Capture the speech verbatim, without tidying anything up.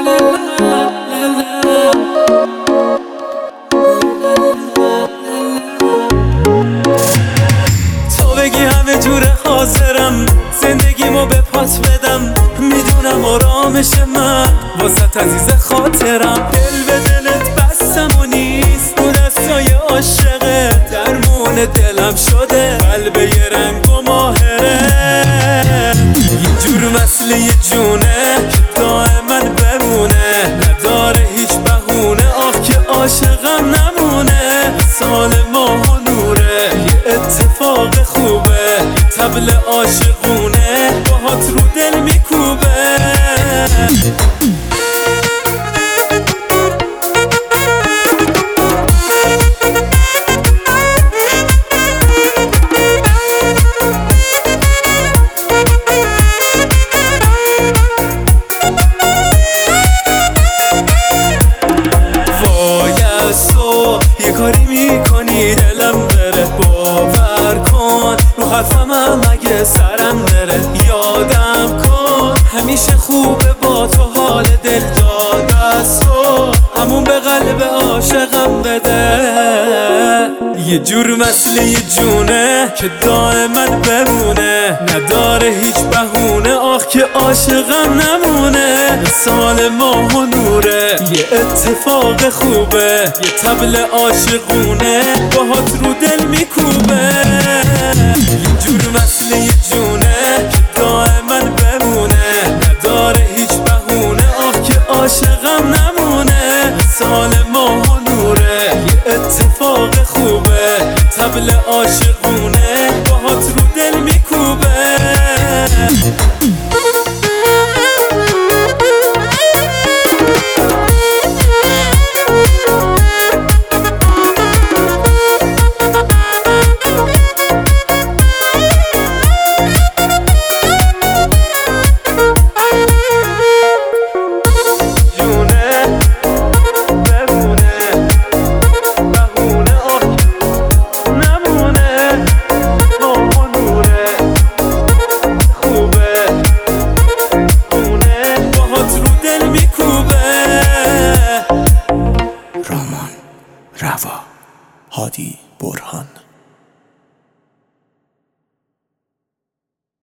تو بگی همه جوره حاضرم زندگیمو به پات بدم، میدونم آرامش من واسه عزیز خاطرم. دل به دلت بستم و نیست تو دستای عاشقه، درمون دلم شده قلب یه رنگ و ماهره. یه جور مثل یه جونه که دائما بمونه، نداره هیچ بهونه، آخ که عاشقم نمونه. سال ماه و نوره یه اتفاق خوبه، طبل عاشقونه باهات رو دل میکوبه. یه کاری میکنی دلم بره، باور کن رو حرفم هم اگه سرم بره. یادم کن همیشه خوبه با تو حال دل داد از تو، همون به قلب عاشقم بده. یه جور مثل یه جونه که دائما بمونه، نداره هیچ بهونه، آخ که عاشقم نمونه. سال ماه و نوره یه اتفاق خوبه، یه طبل عاشقونه باهات رو دل میکوبه. یه جور مثل یه جونه